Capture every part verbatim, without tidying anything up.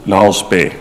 La oss be.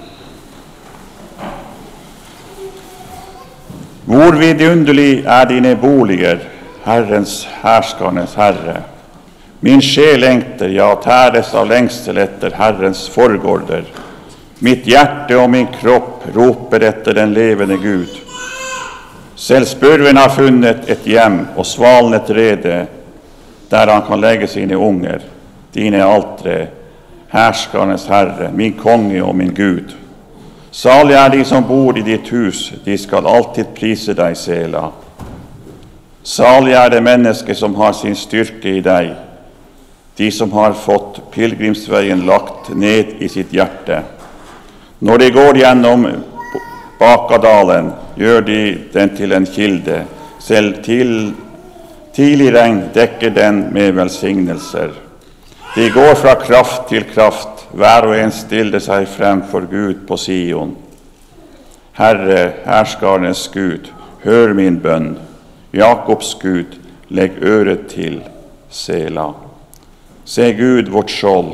Hvor vidunderlig er dine boliger, Herrens herskernes Herre. Min sjel lengter, ja, tæres av lengsel etter Herrens forgårder. Mitt hjerte og min kropp roper etter den levende Gud. Selv spurven har funnet et hjem og svalen et rede, der han kan legge sine unger, dine altre, herskernes Herre, min konge og min Gud. Salig er de som bor i ditt hus, de skal alltid prise deg, Sela. Salig er det menneske som har sin styrke i deg, de som har fått pilgrimsveien lagt ned i sitt hjerte. Når de går gjennom Bakadalen, gjør de den til en kilde, selv til tidlig regn dekker den med velsignelser. De går fra kraft til kraft, hver og en stiller seg frem for Gud på Sion. Herre, herskernes Gud, hør min bønn. Jakobs Gud, legg øret til, Sela. Se Gud vårt skjold.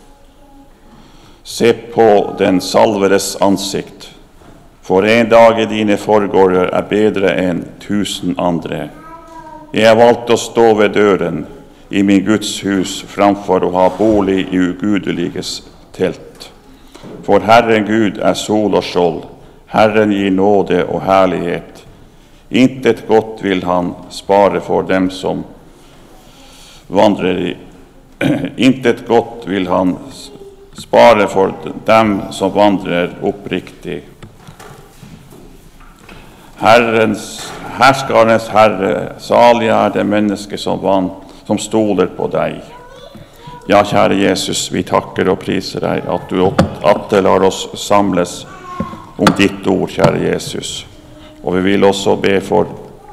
Se på den salveres ansikt. For en dag i dine forgårder er bedre enn tusen andre. Jeg har valgt å stå ved døren i min Guds hus framfor å ha bolig i ugudeliges telt. For Herren Gud er sol og skjold, Herren gir nåde og herlighet. Intet godt vil han spare for dem som vandrer i Intet godt vil han spare for dem som vandrer oppriktig. Herrens, herskernes Herre, salig er det menneske som, van, som stoler på deg. Ja, kjære Jesus, vi takker og priser deg at du atter lar oss samles om ditt ord, kjære Jesus. Og vi vil også be for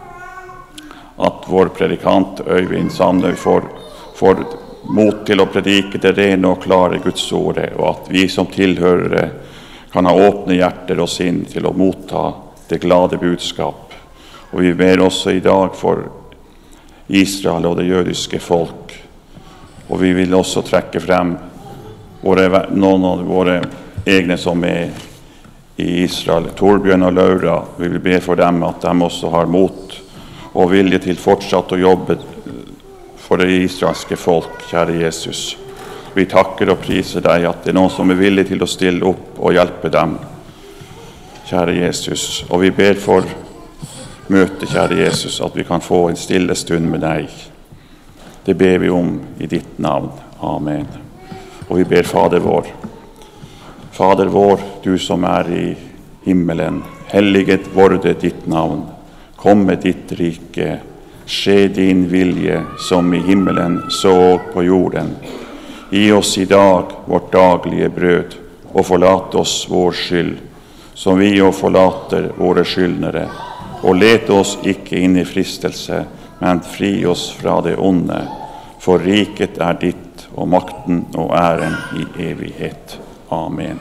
at vår predikant Øyvind Sandøy får, får mot til å predike det rene og klare Guds ordet, og at vi som tilhørere kan ha åpne hjerter og sinn til å motta det glade budskap. Og vi ber også i dag for Israel og det jødiske folk. Og vi vil også trekke frem våre, noen av våre egne som er i Israel, Torbjørn og Laura. Vi vil be for dem at de også har mot og vilje til fortsatt å jobbe for det israelske folk, kjære Jesus. Vi takker og priser deg at det er noen som er villig til å stille opp og hjelpe dem, kjære Jesus. Og vi ber for møtet, kjære Jesus, at vi kan få en stille stund med deg. Det ber vi om i ditt navn. Amen. Og vi ber Fader vår. Fader vår, du som er i himmelen, helliget vorde ditt navn. Kom med ditt rike. Skje din vilje som i himmelen så på jorden. Gi oss i dag vårt daglige brød, og forlat oss vår skyld, som vi og forlater våre skyldnere. Og let oss ikke inn i fristelse, men fri oss fra det onde. For riket er ditt, og makten og æren i evighet. Amen.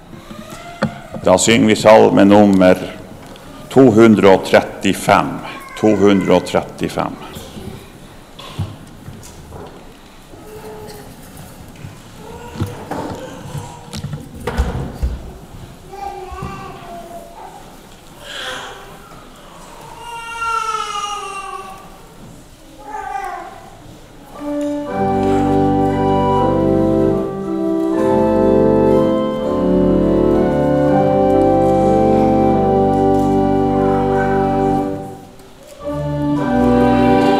Da synger vi salme nummer to hundre og trettifem. to hundre og trettifem. Amen.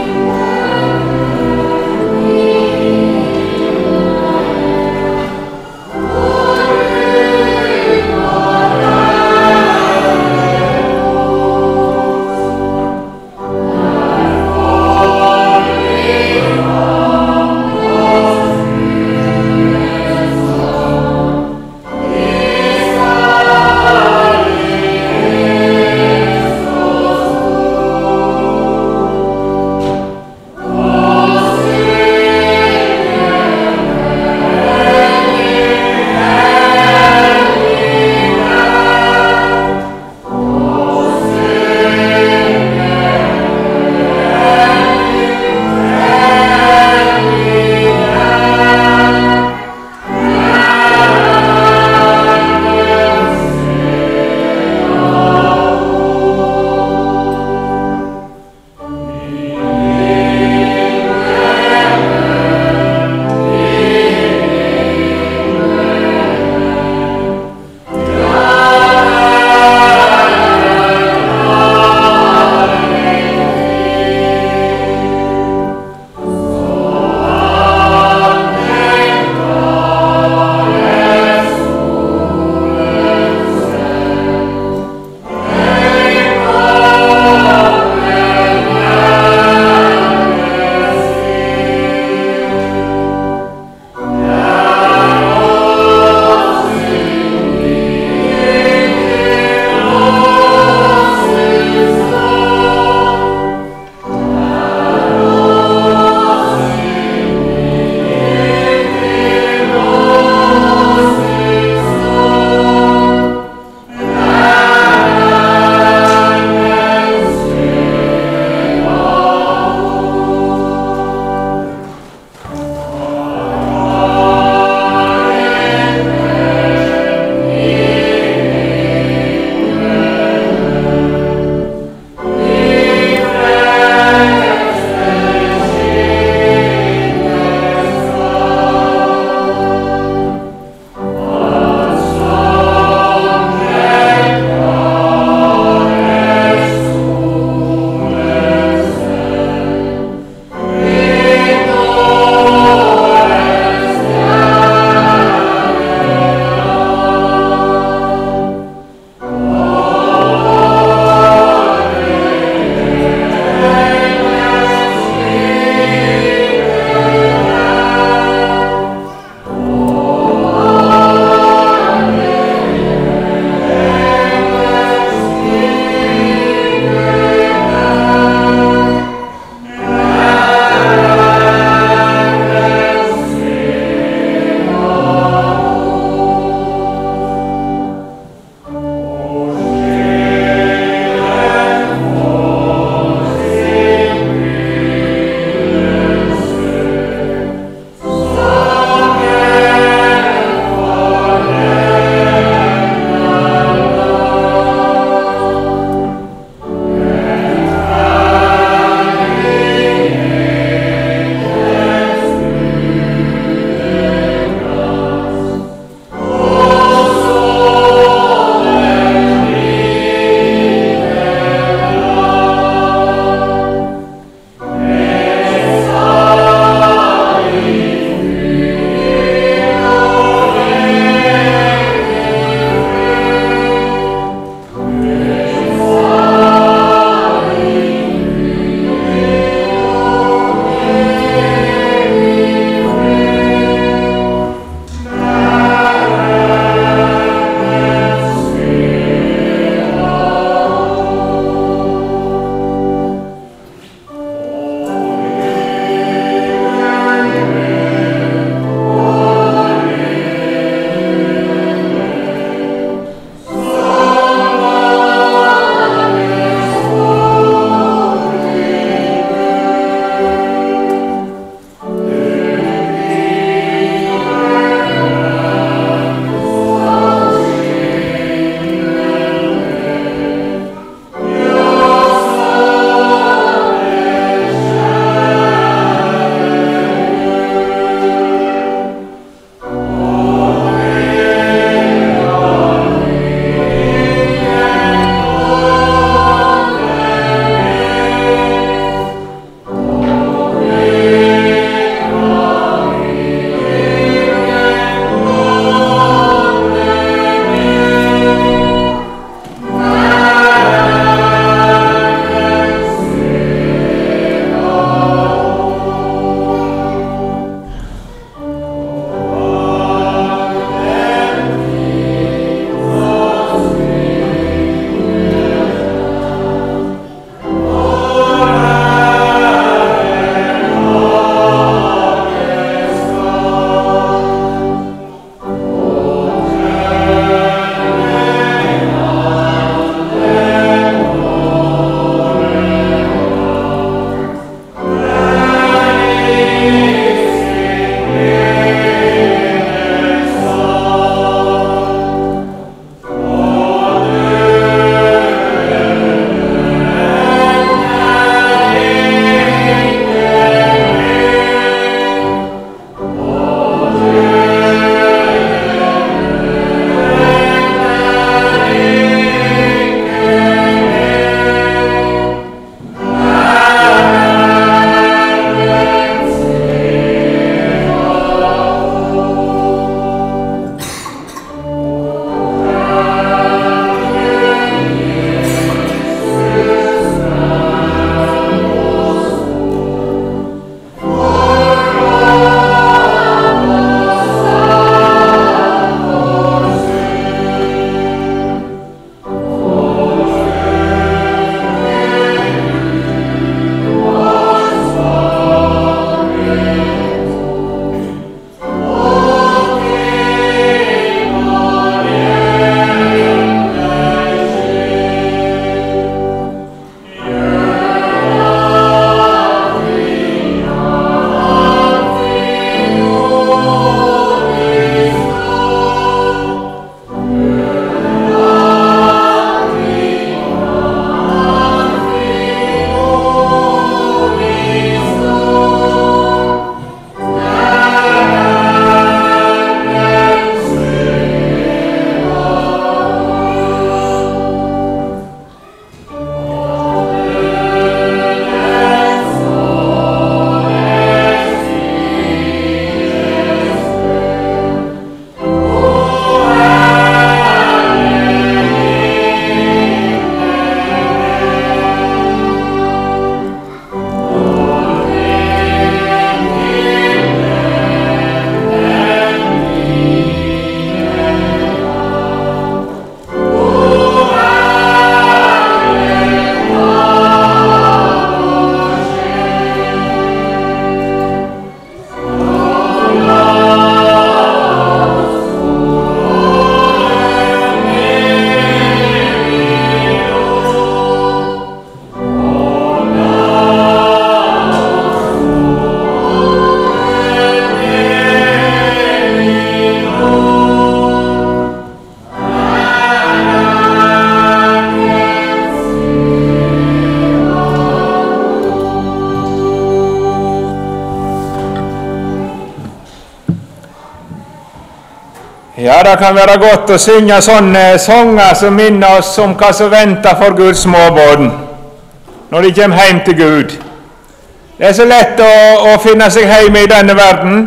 Ja, det kan være godt å synge sånne sanger som minner oss om hva som venter for Guds småbarn når de kommer hjem til Gud. Det er så lett å, å finne seg hjemme i denne verden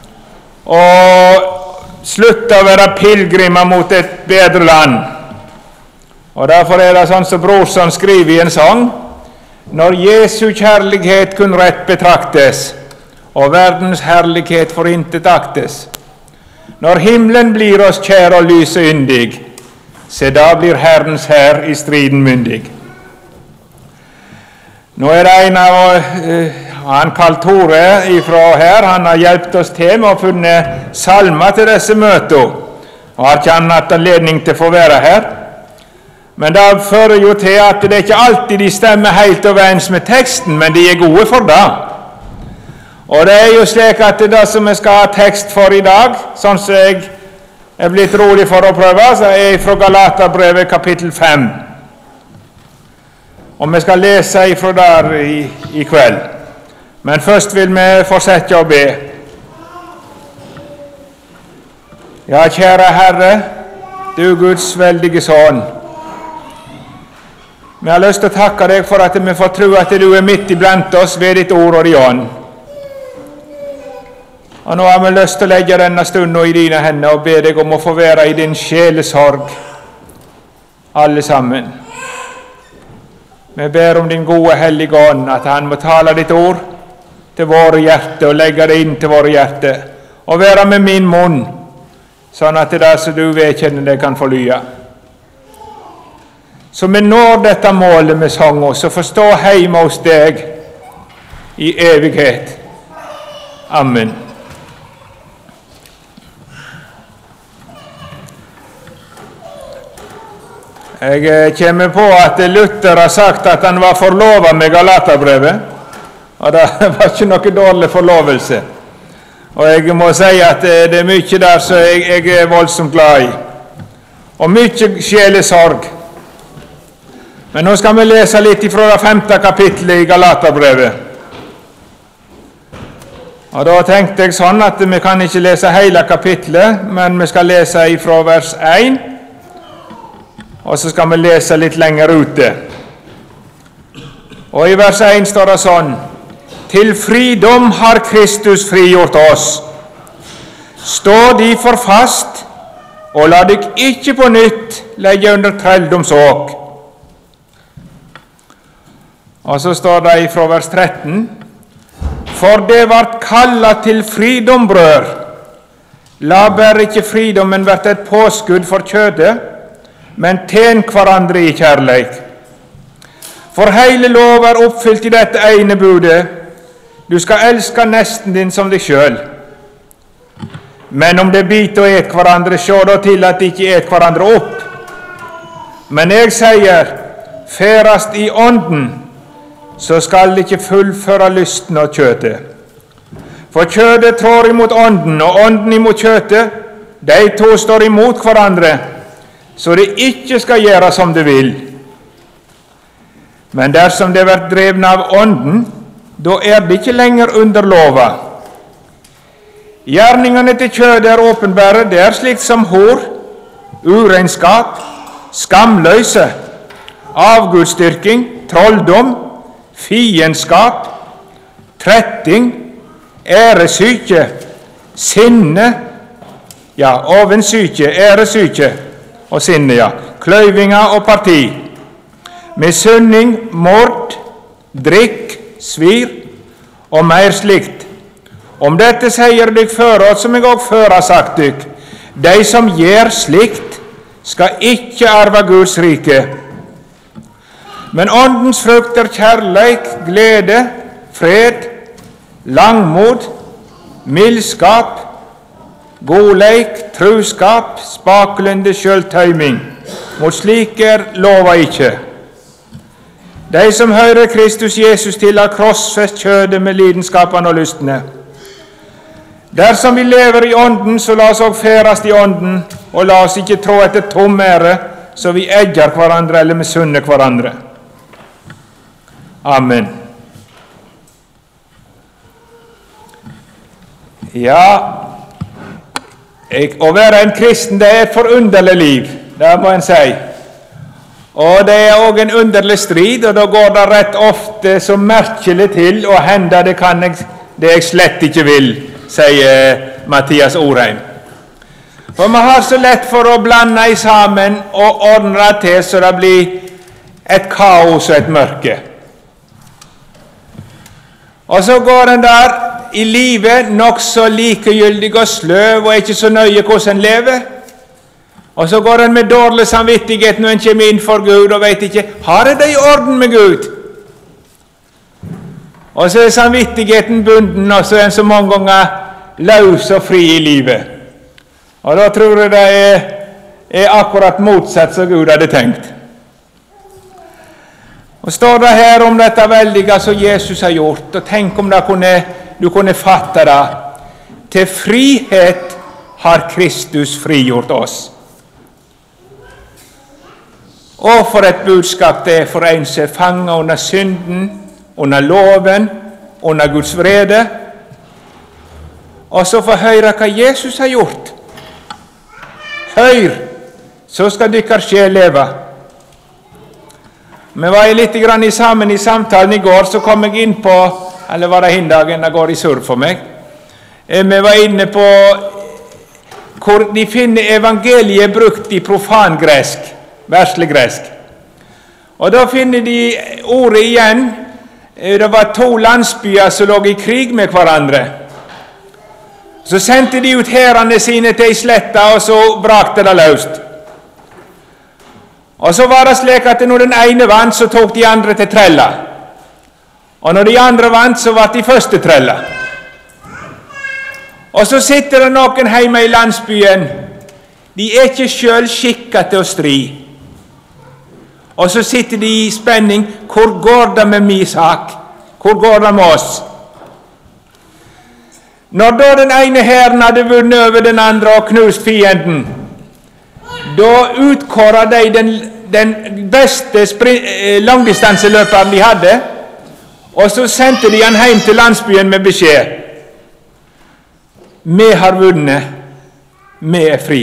og slutte å være pilgrimer mot et bedre land. Og derfor er det sånn som Brorson skriver i en sang: når Jesu kjærlighet kun rett betraktes, og verdens herlighet for intet aktes. Når himmelen blir oss kjær og lyse yndig, se da blir Herrens hær i striden myndig. Nå er det en av uh, han kalt Tore ifra her, han har hjulpet oss til med å finne salmer til disse møter, og har ikke han hatt anledning til å få være her. Men det fører jo til at det er ikke alltid de stemmer helt overens med teksten, men de er gode for det. Og det er jo slik at det som jeg skal ha tekst for i dag, sånn som jeg er blitt rolig for å prøve, så er jeg fra Galaterbrevet kapittel fem. Og vi skal lese ifra der i, i kveld. Men først vil vi fortsette å be. Ja, kjære Herre, du Guds veldige Sønn. Vi har lyst til å takke deg for at vi får tro at du er midt iblant oss ved ditt ord og din ånd. Og nå har vi lyst til å legge denne stunden i dine hender og be deg om å få være i din sjelesorg, alle sammen. Vi ber om din gode hellige ånd, at han må tale ditt ord til våre hjerte og legge det inn til våre hjerte, og være med min munn, sånn at det som du vedkjenner det kan forlye. Så vi når dette målet med sang oss, og forstå hjemme hos deg i evighet. Amen. Jeg kommer på at Luther har sagt at han var forlovet med Galaterbrevet, og det var ikke noe dårlig forlovelse. Og jeg må si at det er mye der som jeg, jeg er voldsomt glad i, og mye sjelesorg. Men nå skal vi lese litt fra det femte kapittelet i Galaterbrevet. Og da tenkte jeg sånn at vi kan ikke lese hele kapittelet, men vi skal lese fra vers én, og så skal vi lese litt lenger ute. Og i vers én står det sånn: til fridom har Kristus frigjort oss. Stå derfor fast, og la deg ikke på nytt legge under trelldomsåk. Og så står det fra vers tretten: for det vart kallet til fridom, brød. La bare ikke fridommen vært et påskudd for kjødet, men tjen hverandre i kjærleik. For hele lov er oppfylt i dette ene budet: du skal elske nesten din som deg sjøl. Men om det biter og et hverandre, sjå da til at de ikke et hverandre opp. Men jeg sier, ferast i ånden, så skal de ikke fullføre lysten og kjøtet. For kjøtet trår imot ånden, og ånden imot kjøtet. De to står imot hverandre, så det ikke skal gjøre som det vil. Men dersom det blir drevne av ånden, da er det ikke lenger under lova. Gjerningene til kjødet er åpenbare, det er slikt som hor, urenskap, skamløse, avgudsdyrking, trolldom, fiendskap, tretting, æresyke, sinne, ja, ovensyke, æresyke og sinne, ja, kløyvinger og parti, misunning, mord, drikk, svir og mer slikt. Om dette sier dykk før oss, som jeg også før har sagt dykk: de som gjør slikt, skal ikke arve Guds rike. Men åndens frukt er kjærleik, glede, fred, langmod, mildskap, godleik, truskap, spaklende, sjølvtøyming. Mot slike er lova ikke. De som hører Kristus Jesus til, har krossfest kjødet med lidenskapene og lystne. Dersom vi lever i ånden, så la oss også ferast i ånden, og la oss ikke trå etter tom ære, så vi egger hverandre eller misunner hverandre. Amen. Ja, Jeg, å være en kristen, det er et forunderlig liv, det må en si. Og det er også en underlig strid, og da går det rett ofte så merkelig til, og hender det kan jeg, det jeg slett ikke vil, sier Mathias Orheim. For vi har så lett for å blande i sammen og ordne det til så det blir et kaos og et mørke. Og så går en der i livet nok så likegyldig og sløv og ikke så nøye hvordan en lever. Og så går en med dårlig samvittighet når en kommer inn for Gud og vet ikke, har jeg det i orden med Gud? Og så er samvittigheten bunden, og så er en så mange ganger løs og fri i livet. Og da tror jeg det er, er akkurat motsatt som Gud hadde tenkt. Og står det her om dette veldige som Jesus har gjort, og tenk om det kunne, du kunne fatte det. Til frihet har Kristus frigjort oss. Og for et budskap det er for en som er fanget under synden, under loven, under Guds vrede. Og så få høre hva Jesus har gjort. Hør, så skal dykkar sjel leve. Vi var litt grann i sammen i samtalen i går, så kom jeg inn på, eller var det hindagen, det går i surr for meg. Vi var inne på hvor de finner evangeliet brukt i profangresk, verslig gresk. Og da finner de ordet igjen. Det var to landsbyer som lå i krig med hverandre. Så sendte de ut herrene sine til ei sletta, og så brakte det løst. Og så var det slik at når den ene vant, så tok de andre til trella. Og når de andre vant, så var de første trella. Og så sitter det noen hjemme i landsbyen. De er ikke selv skikket til å stri. Og så sitter de i spenning. Hvor går det med min sak? Hvor går det med oss? Når da den ene herren hadde vunnet over den andre og knust fienden, da utkåret de den, den beste langdistanseløperen de hadde, og så sendte de han hjem til landsbyen med beskjed. Vi har vunnet, vi er fri.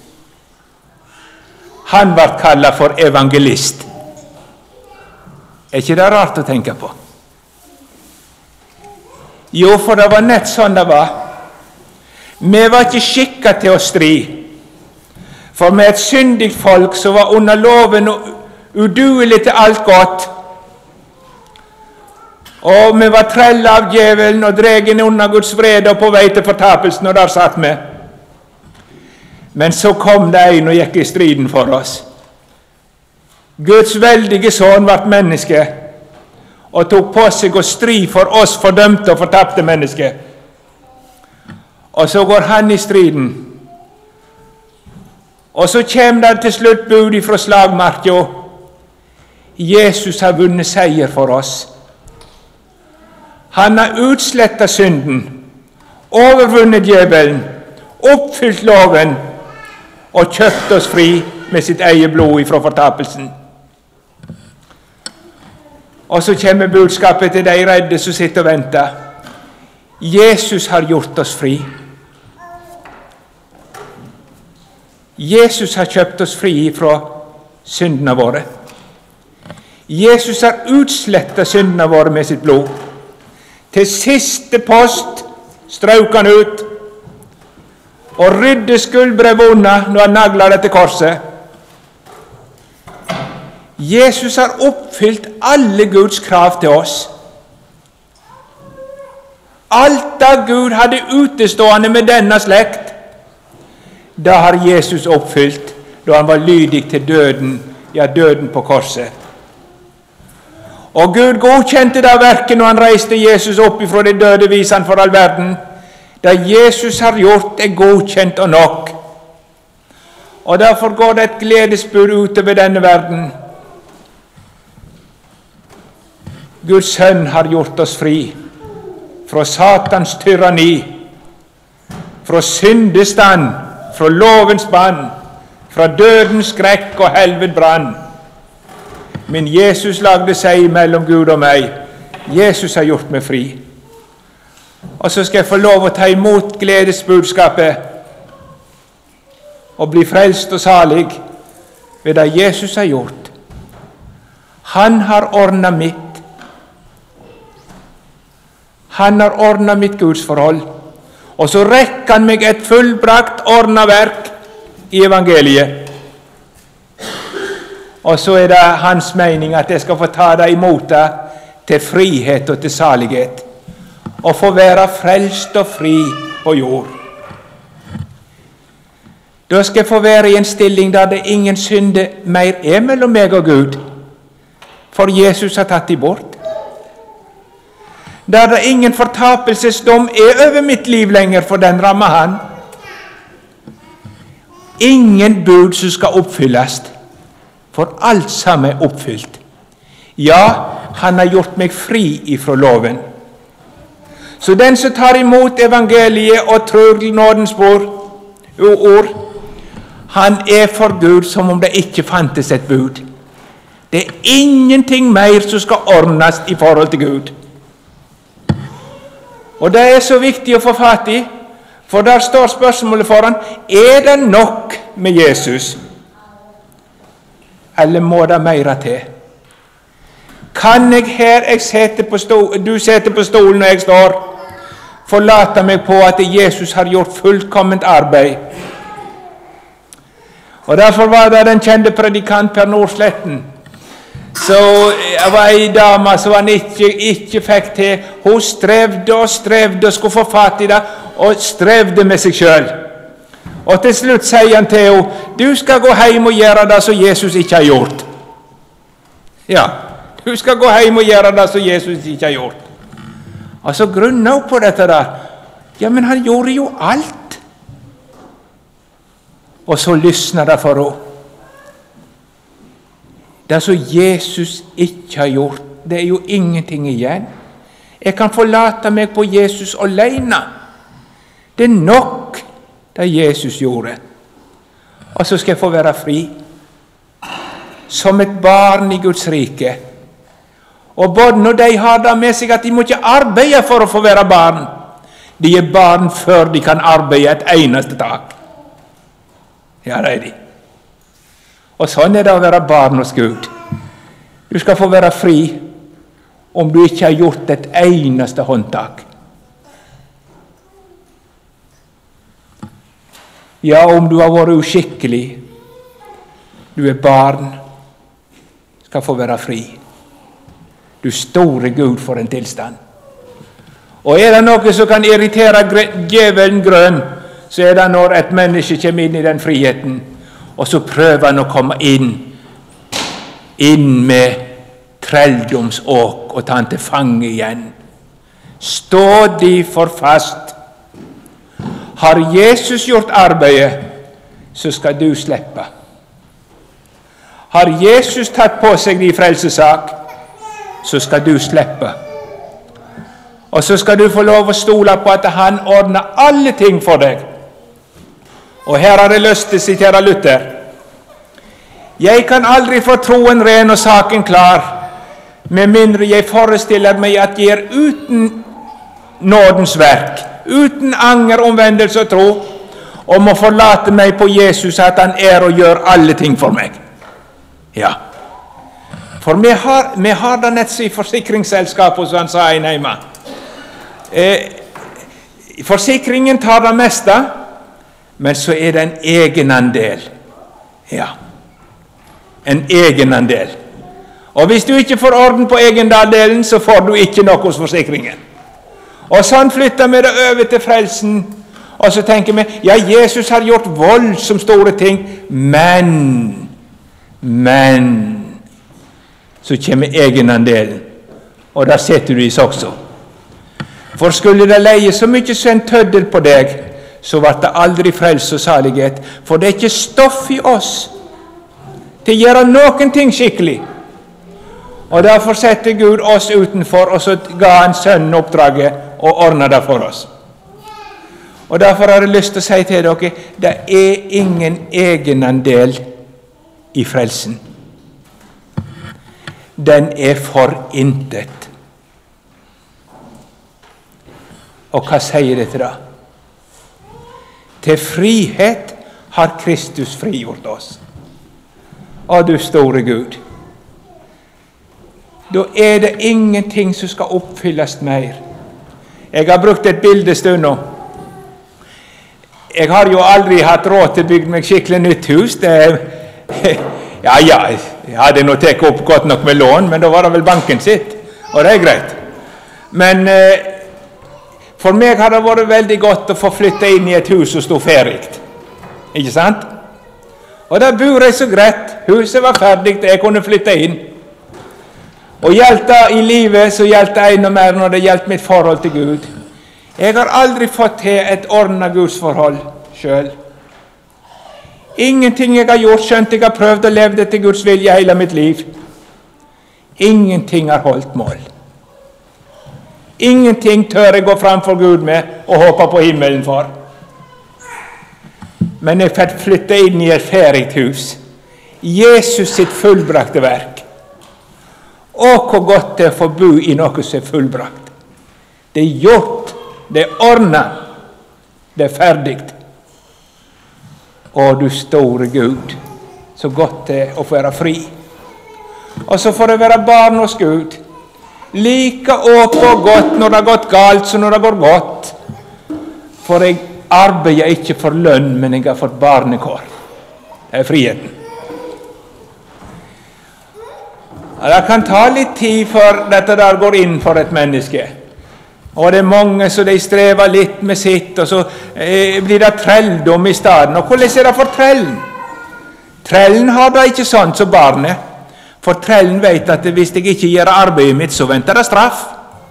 Han ble kallet for evangelist. Er ikke det rart å tenke på? Jo, for det var nett sånn det var. Vi var ikke skikket til å stri. For med et syndigt folk som var under loven og uduelig til alt godt, og vi var trellet av djevelen og dregen under Guds vrede og på vei til fortapelsen, og der satt vi. Men så kom det en og gikk i striden for oss. Guds veldige sønn ble menneske og tok på seg å stri for oss fordømte og fortapte mennesker. Og så går han i striden. Og så kommer det til slutt bud fra slagmarka. Jesus har vunnet seier for oss. Han har utslettet synden, overvunnet djevelen, oppfylt loven og kjøpt oss fri med sitt eget blod ifra fortapelsen. Og så kommer budskapet til de redde som sitter og venter. Jesus har gjort oss fri. Jesus har kjøpt oss fri fra syndene våre. Jesus har utslettet syndene våre med sitt blod. Til siste post strøk han ut og rydde skuldbrevet unna når han naglet det til korset. Jesus har oppfylt alle Guds krav til oss. Alt da Gud hadde utestående med denne slekt, da har Jesus oppfylt, da han var lydig til døden, ja, døden på korset. Og Gud godkjente det verket når han reiste Jesus opp ifra de døde visene for all verden. Det Jesus har gjort er godkjent og nok. Og derfor går det et gledesbud utover denne verden. Guds sønn har gjort oss fri fra Satans tyranni, fra syndestand, fra lovens bann, fra dødens skrekk og helved brann. Men Jesus lagde seg mellom Gud og meg. Jesus har gjort meg fri. Og så skal jeg få lov å ta imot gledesbudskapet. og bli frelst og salig ved det Jesus har gjort. Han har ordnet mitt. Han har ordnet mitt gudsforhold. Og så rekker han meg et fullbrakt ordnet verk i evangeliet. Og så er det hans mening at jeg skal få ta det imot det til frihet og til salighet. Og få være frelst og fri på jord. Da skal jeg få være i en stilling der det ingen synde mer er mellom meg og Gud. For Jesus har tatt de bort. Der det ingen fortapelsesdom er over mitt liv lenger, for den rammer han. Ingen bud som skal oppfylles, for alt sammen er oppfylt. Ja, han har gjort meg fri ifra loven. Så den som tar imot evangeliet og tror nådens ord, han er for Gud som om det ikke fantes et bud. Det er ingenting mer som skal ordnes i forhold til Gud. Og det er så viktig å få fatt i, for der står spørsmålet foran: er det nok med Jesus? Eller må det mer til? Kan jeg her, jeg setter på stol, du setter på stolen når jeg står, forlate meg på at Jesus har gjort fullkomment arbeid? Og derfor var det den kjente predikant Per Nordsletten. Så jeg var en dame som han ikke, ikke fikk til. Hun strevde og strevde og skulle få fatt i det, og strevde med seg selv. Og til slutt sier han til henne: du skal gå hjem og gjøre det som Jesus ikke har gjort. Ja, du skal gå hjem og gjøre det som Jesus ikke har gjort. Og så grunner hun på dette der. Ja, men han gjorde jo alt. Og så lysner det for henne. Det som Jesus ikke har gjort, det er jo ingenting igjen. Jeg kan forlate meg på Jesus alene. Det er nok det Jesus gjorde. Og så skal jeg få være fri. Som et barn i Guds rike. Og både når de har det med seg at de må ikke arbeide for å få være barn. De er barn før de kan arbeide et eneste tak. Ja, det er de. Og sånn er det å være barn hos Gud. Du skal få være fri om du ikke har gjort et eneste håndtak. Ja, om du har vært uskikkelig. Du er barn. Skal få være fri. Du store Gud for en tilstand. Og er det noe som kan irritere djevelen grønn, så er det når et menneske kommer inn i den friheten, og så prøver han å komme inn, inn med trelldomsåk og ta han til fange igjen. Stå de for fast. Har Jesus gjort arbeidet, så skal du slippe. Har Jesus tatt på seg de frelsesak, så skal du slippe. Og så skal du få lov å stole på at han ordner alle ting for deg. Og her har jeg lyst til å sitere Luther. Jeg kan aldri få troen ren og saken klar, med mindre jeg forestiller meg at jeg er uten nådens verk, uten anger, omvendelse og tro, og må forlate meg på Jesus at han er og gjør alle ting for meg. Ja. For vi har, vi har det nett i forsikringsselskapet, som han sa en hjemme. Eh, forsikringen tar det meste, men så er det en egenandel. Ja, en egenandel. Og hvis du ikke får orden på egenandelen, så får du ikke noe hos forsikringen. Og sånn flytter vi det over til frelsen, og så tenker vi, ja, Jesus har gjort voldsomt store ting, men, men, så kommer egenandelen, og da setter du i også. For skulle det leie så mye som en tøddel på deg, så ble det aldri frelse og salighet, for det er ikke stoff i oss til å gjøre noen ting skikkelig. Og derfor setter Gud oss utenfor, og så ga han sønnen oppdraget og ordnet det for oss. Og derfor har jeg lyst til å si til dere, det er ingen egenandel i frelsen. Den er for intet. Og hva sier det til det? Til frihet har Kristus frigjort oss. Å, du store Gud. Da er det ingenting som skal oppfylles mer. Jeg har brukt et bildestund nå. Jeg har jo aldri hatt råd til å bygge meg skikkelig nytt hus. Det er, ja, ja, jeg hadde nå tatt opp godt nok med lån, men da var det vel banken sitt, og det er greit. Men eh, for meg har det vært veldig godt å få flytte inn i et hus som stod ferdig. Ikke sant? Og da bor jeg så greit. Huset var ferdig, jeg kunne flytte inn. Og gjaldt det i livet, så gjaldt det enda mer når det gjaldt mitt forhold til Gud. Jeg har aldri fått til et ordnet gudsforhold selv. Ingenting jeg har gjort, skjønt jeg har prøvd å leve etter Guds vilje hele mitt liv. Ingenting har holdt mål. Ingenting tør jeg gå fram for Gud med og håpe på himmelen for. Men jeg fikk flytte inn i et ferdig hus. Jesus sitt fullbrakte verk. Og hvor godt det er å få bo i noe som er fullbrakt. Det er gjort, det er ordnet, det er ferdig. Å, du store Gud, så godt det er å få være fri. Og så får det være barn hos Gud. Like åpent og godt når det har gått galt som når det går godt. For jeg arbeider ikke for lønn, men jeg har fått barnekår. Det er friheten. Det kan ta litt tid før dette der går inn for et menneske. Og det er mange som de strever litt med sitt, og så eh, blir det trelldom i staden. Og hvordan er det for trellen? Trellen har det ikke sånn som barnet. For trellen vet at hvis jeg ikke gjør arbeidet mitt, så venter det straff.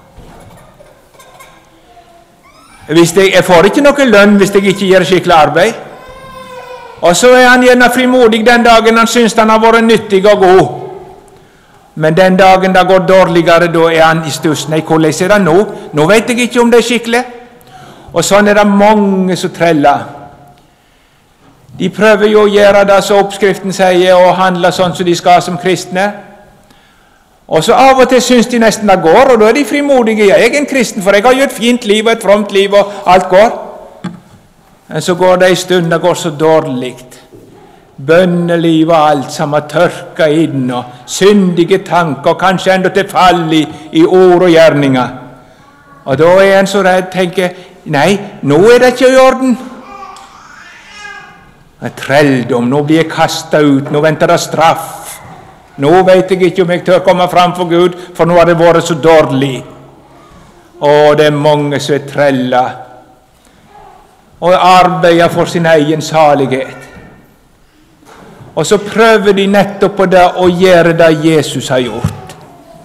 Hvis jeg, jeg får ikke noe lønn hvis jeg ikke gjør skikkelig arbeid. Og så er han gjerne frimodig den dagen han synes han har vært nyttig og god. Men den dagen det går dårligere, da er han i stuss. Nei, hvordan er det nå? Nå vet jeg ikke om det er skikkelig. Og sånn er det mange som treller. De prøver jo å gjøre det som oppskriften sier, og handle sånn som de skal som kristne. Og så av og til synes de nesten det går, og da er de frimodige. Jeg er en kristen, for jeg har jo et fint liv og et fromt liv, og alt går. Men så går det en stund, det går så dårlig. Bønneliv og alt som har tørka inn, og syndige tanker, og kanskje enda til fall i, i ord og gjerninger. Og da er en så redd, tenker, nei, nå er det ikke i orden. Det er trelldom, nå blir jeg kastet ut, nå venter det straff. Nå vet jeg ikke om jeg tør komme fram for Gud, for nå har det vært så dårlig. Og det er mange som er trella, og arbeider for sin egen salighet. Og så prøver de nettopp på det å gjøre det Jesus har gjort.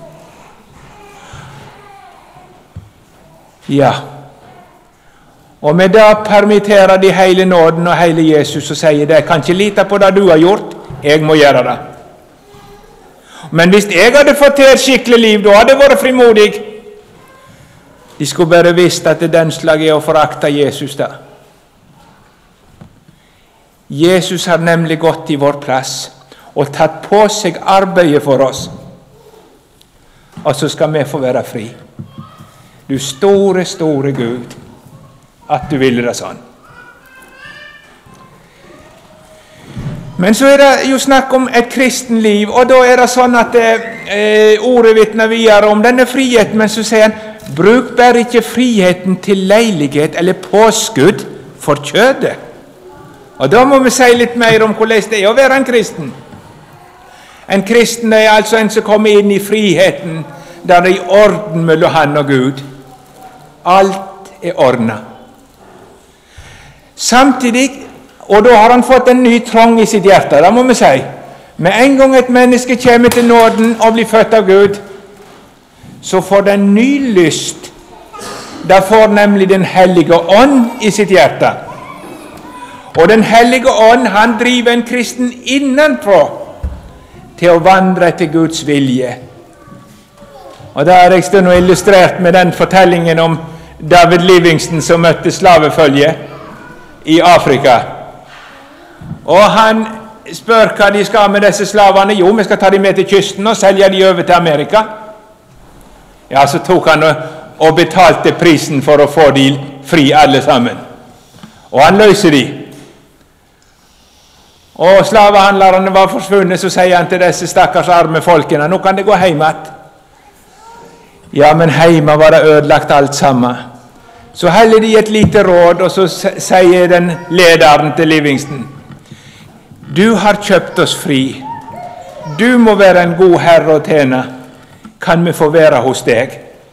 Ja. Og med det permitterer de hele nåden og hele Jesus og sier det. Jeg kan ikke lite på det du har gjort, jeg må gjøre det. Men hvis jeg hadde fått til et skikkelig liv, da hadde jeg vært frimodig. De skulle bare visst at det den slag er å forakte Jesus da. Jesus har nemlig gått i vår plass og tatt på seg arbeidet for oss. Og så skal vi få være fri. Du store, store Gud, at du ville det sånn. Men så er det jo snakk om et kristen liv, og da er det sånn at eh, ordet vitner videre om denne friheten, men så sier han, bruk bare ikke friheten til leilighet eller påskudd for kjødet. Og da må vi si litt mer om hvordan det er å være en kristen. En kristen er altså en som kommer inn i friheten, der det er i orden mellom han og Gud. Alt er ordnet. Samtidig, og da har han fått en ny trang i sitt hjerte, det må vi si. Med en gang et menneske kommer til nåden og blir født av Gud, så får det en ny lyst. Da får nemlig den hellige ånd i sitt hjerte. Og den hellige ånd, han driver en kristen innenfra til å vandre etter Guds vilje. Og der er jeg stund illustrert med den fortellingen om David Livingston som møtte slavefølge i Afrika. Og han spør hva de skal med disse slavene. Jo, vi skal ta dem med til kysten og selge dem over til Amerika. Ja, så tok han og betalte prisen for å få dem fri alle sammen. Og han løser dem. og slavehandlerne var forsvunnet, så sier han til disse stakkars arme folkene, nå kan det gå hjem igjen. Ja, men hjemme var det ødelagt alt sammen. Så heller de et lite råd, og så sier den lederen til Livingston, du har kjøpt oss fri. Du må være en god herre og tjene. Kan vi få være hos deg?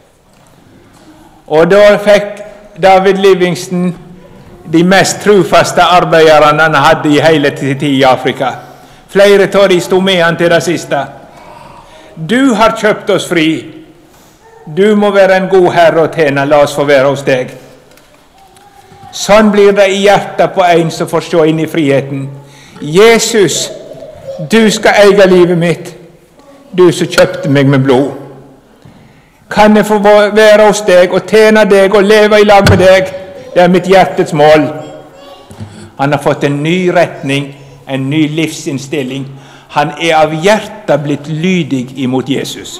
Og da fikk David Livingston de mest trufaste arbeiderne han hadde i hele tid i Afrika. Flere av de stod med han til det siste. Du har kjøpt oss fri. Du må være en god herre og tjene. La oss få være hos deg. Sånn blir det i hjertet på en som får se inn i friheten. Jesus, du skal eie livet mitt. Du som kjøpte meg med blod. Kan jeg få være hos deg og tjene deg og leve i lag med deg? Det er mitt hjertets mål. Han har fått en ny retning, en ny livsinnstilling. Han er av hjertet blitt lydig imot Jesus.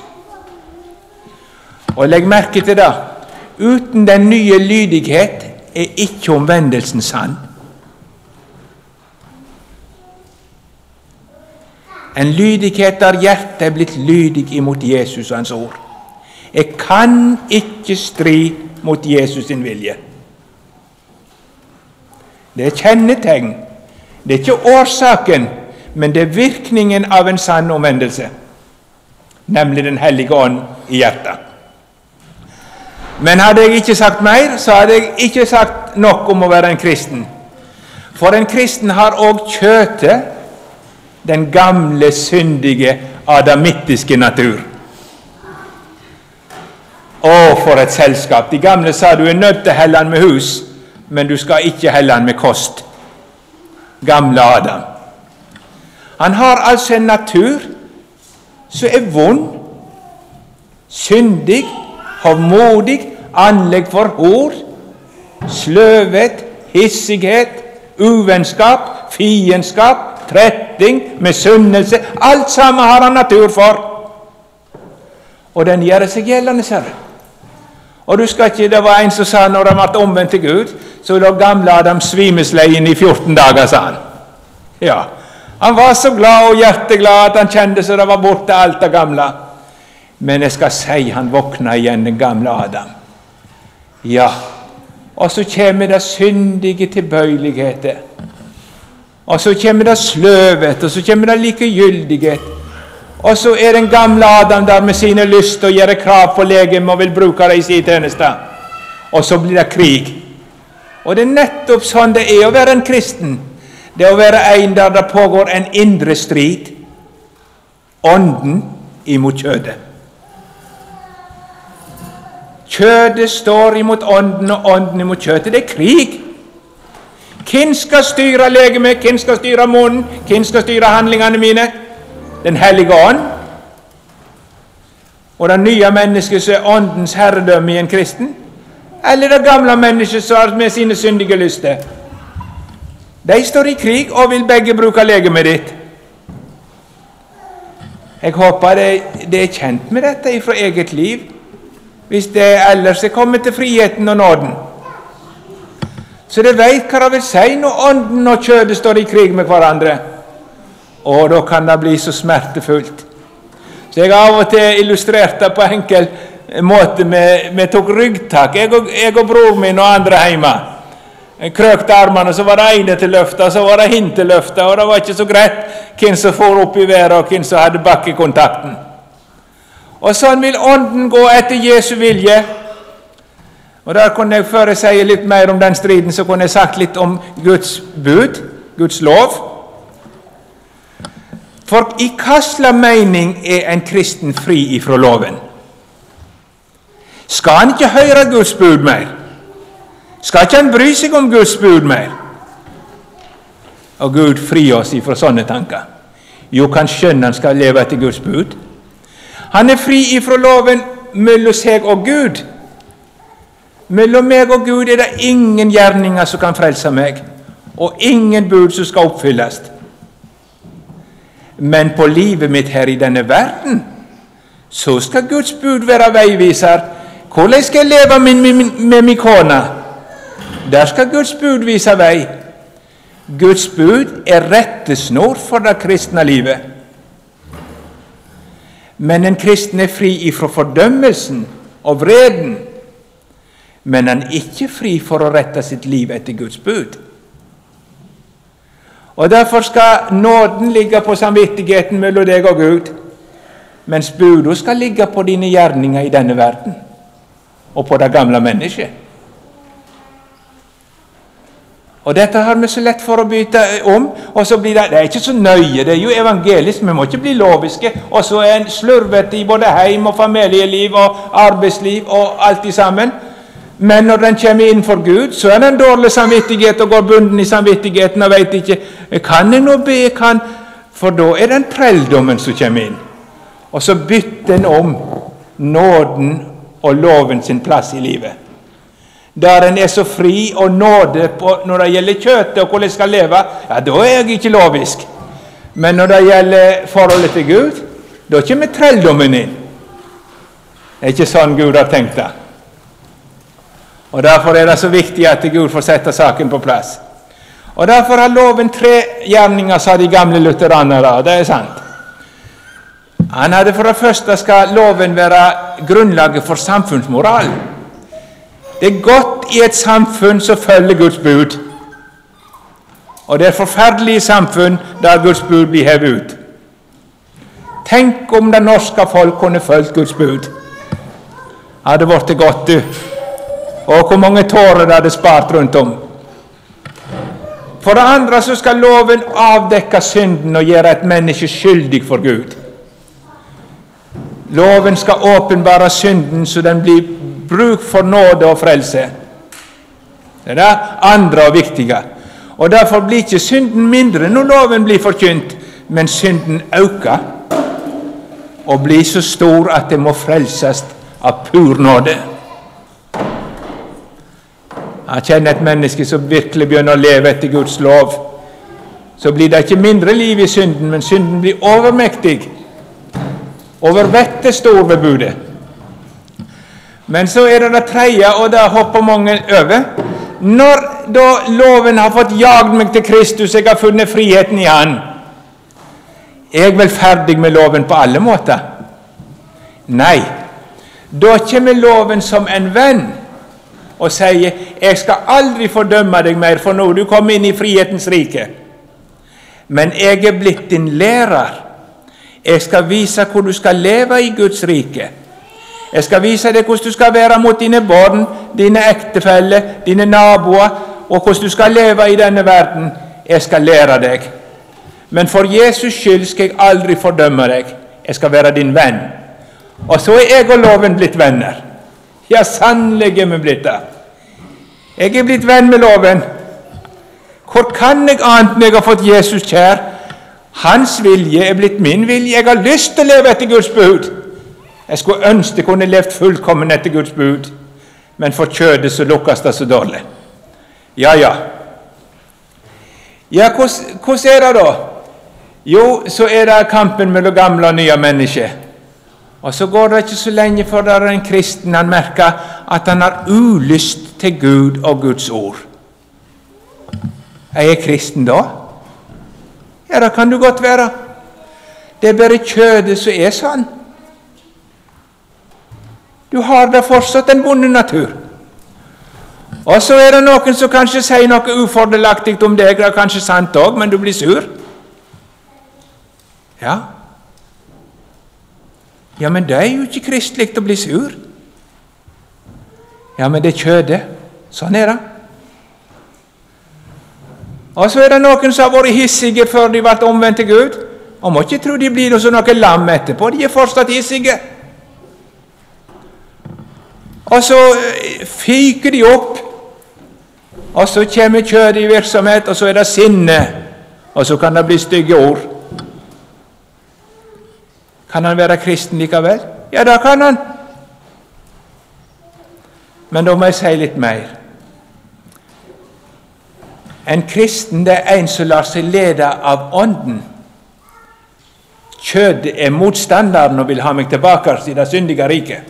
Og legg merke til det. Uten den nye lydighet er ikke omvendelsen sann. En lydighet der hjertet er blitt lydig imot Jesus og hans ord. Jeg kan ikke stri mot Jesus sin vilje. Det er kjennetegn. Det er ikke årsaken, men det er virkningen av en sann omvendelse. Nemlig den hellige ånd i hjertet. Men hadde jeg ikke sagt mer, så hadde jeg ikke sagt nok om å være en kristen. For en kristen har også kjøtet, den gamle, syndige, adamittiske natur. Å, for et selskap. De gamle sa du er nødt til å helle han med hus, men du skal ikke helle han med kost. Gamle Adam. Han har altså en natur som er vond, syndig, hovmodig, anlegg for hor, sløvet, hissighet, uvennskap, fiendskap, tretting, misunnelse. Alt sammen har han natur for. Og den gjør seg gjeldende, ser du. Og du skal ikke, det var en som sa når han ble omvendt til Gud, så lå gamle Adam svimesleien i fjorten dager, sa han. Ja, han var så glad og hjerteglad at han kjente så det var borte alt det gamle. Men jeg skal si han våkna igjen, den gamle Adam. Ja, og så kommer det syndige tilbøyeligheter. Og så kommer det sløvet, og så kommer det likegyldighet. Og så er den gamle Adam der med sine lyst og gjør krav på legem og vil bruke det i sin tjeneste. Og så blir det krig. Og det er nettopp sånn det er å være en kristen. Det er å være en der det pågår en indre strid. Ånden imot kjødet. Kjødet står imot ånden, og ånden imot kjødet. Det er krig. Hvem skal styre legemet? Hvem skal styre munnen? Hvem skal styre handlingene mine? Den hellige ånd. Og det nye mennesket som er åndens herredømme i en kristen? Eller det gamle mennesket som har med sine syndige lyster? De står i krig og vil begge bruke legemet ditt. Jeg håper det, det er kjent med dette fra eget liv, hvis det ellers er kommet til friheten og nåden. Så det vet hva det vil si når ånden og kjødet står i krig med hverandre. Og da kan det bli så smertefullt. Så jeg har av og til illustrert det på enkel måte med, med tok ryggtak. Jeg og, jeg og bror min og andre hjemme. Jeg krøkte armene, så var det ene til løfta, så var det hin til løfta, og det var ikke så greit hvem som får opp i været og hvem som hadde bakkekontakten. Og sånn vil ånden gå etter Jesu vilje. Og der kunne jeg, før jeg sier litt mer om den striden, så kunne jeg sagt litt om Guds bud, Guds lov. For i hva slags mening er en kristen fri ifra loven? Skal han ikke høre Guds bud mer? Skal ikke han bry seg om Guds bud mer? Og Gud fri oss ifra sånne tanker. Jo, kan skjønne han skal leve etter Guds bud. Han er fri ifra loven mellom seg og Gud. Mellom meg og Gud er det ingen gjerninger som kan frelse meg, og ingen bud som skal oppfylles. Men på livet mitt her i denne verden, så skal Guds bud være veiviser. Hvordan skal jeg leve med min, med min kone? Der skal Guds bud vise vei. Guds bud er rettesnor for det kristne livet. Men en kristen er fri ifra fordømmelsen og vreden, men han er ikke fri for å rette sitt liv etter Guds bud. Og derfor skal nåden ligge på samvittigheten mellom deg og Gud, mens budet skal ligge på dine gjerninger i denne verden, og på det gamle mennesket. Og dette har vi så lett for å bytte om, og så blir det, det er ikke så nøye, det er jo evangelisk, vi må ikke bli loviske, og så er en slurvete i både heim og familieliv og arbeidsliv og alt i sammen. Men når den kommer innenfor Gud, så er det en dårlig samvittighet og går bunden i samvittigheten og vet ikke, kan jeg nå be, kan, for da er det en trelldommen som kommer inn. Og så bytter en om nåden og loven sin plass i livet. Der en er så fri og nåde på, når det gjelder kjøttet og hvordan jeg skal leve, ja, da er jeg ikke lovisk. Men når det gjelder forholdet til Gud, da kommer trelldommen inn. Det er ikke sånn Gud har tenkt det. Og derfor er det så viktig at Gud får sette saken på plass. Og derfor har loven tre gjerninger, sa de gamle lutheranere, og det er sant. Han hadde for det første skal loven være grunnlaget for samfunnsmoral. Det er godt i et samfunn som følger Guds bud. Og det er forferdelige samfunn der Guds bud blir hevet ut. Tenk om det norske folk kunne følt Guds bud. Hadde vært det godt, du. Og hvor mange tårer det hadde spart rundt om. For det andre så skal loven avdekke synden og gjøre et menneske skyldig for Gud. Loven skal åpenbare synden så den blir bruk for nåde og frelse. Det er det andre og viktige. Og derfor blir ikke synden mindre når loven blir forkynt, men synden øker og blir så stor at det må frelses av pur nåde. Jeg kjenner et menneske som virkelig begynner å leve etter Guds lov. Så blir det ikke mindre liv i synden, men synden blir overmektig. Overvettet stor ved budet. Men så er det det tredje, og det hopper mange over. Når da loven har fått jagd meg til Kristus, jeg har funnet friheten i Han, er jeg vel ferdig med loven på alle måter? Nei. Da kommer loven som en venn og sier, jeg skal aldri fordømme deg mer, for nå du kom inn i frihetens rike. Men jeg er blitt din lærer. Jeg skal vise hvor du skal leve i Guds rike. Jeg skal vise deg hvordan du skal være mot dine barn, dine ektefeller, dine naboer, og hvordan du skal leve i denne verden. Jeg skal lære deg. Men for Jesus skyld skal jeg aldri fordømme deg. Jeg skal være din venn. Og så er jeg og loven blitt venner. Ja, sannelig er vi blitt det. Jeg er blitt venn med loven. Hvor kan jeg annet når jeg har fått Jesus kjær? Hans vilje er blitt min vilje. Jeg har lyst til å leve etter Guds bud. Jeg skulle ønske jeg kunne levd fullkommen etter Guds bud, men for kjødet så lukkes det så dårlig. Ja, ja. Ja, hvordan, hvordan er det da? Jo, så er det kampen mellom gamle og nye mennesker. Og så går det ikke så lenge før det er en kristen han merker at han har ulyst til Gud og Guds ord. Er jeg kristen da? Ja, det kan du godt være. Det er bare kjødet som er sånn. Du har da fortsatt en bondenatur. Og så er det noen som kanskje sier noe ufordelaktig om deg, det er kanskje sant også, men du blir sur. Ja. Ja, men det er jo ikke kristelig å bli sur. Ja, men det er kjødet. Sånn er det. Og så er det noen som har vært hissige før de ble omvendt til Gud. Og må ikke tro de blir noe som noe lam etterpå. De er fortsatt hissige. Og så fyker de opp. Og så kommer kjødet i virksomhet, og så er det sinne. Og så kan det bli stygge ord. Kan han være kristen likevel? Ja, da kan han. Men da må jeg si litt mer. En kristen, det er en som lar seg lede av ånden. Kjødet er motstanderen og vil ha meg tilbake til det syndige riket.